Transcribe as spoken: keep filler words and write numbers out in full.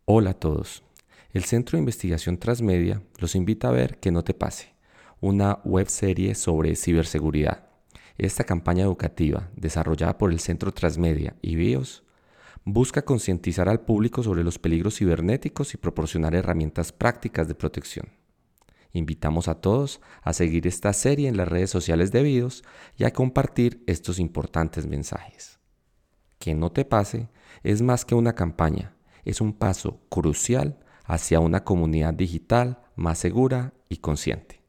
Hola a todos. El Centro de Investigación Transmedia los invita a ver Que no te pase, una webserie sobre ciberseguridad. Esta campaña educativa, desarrollada por el Centro Transmedia y BIOS, busca concientizar al público sobre los peligros cibernéticos y proporcionar herramientas prácticas de protección. Invitamos a todos a seguir esta serie en las redes sociales de BIOS y a compartir estos importantes mensajes. Que no te pase es más que una campaña, es un paso crucial hacia una comunidad digital más segura y consciente.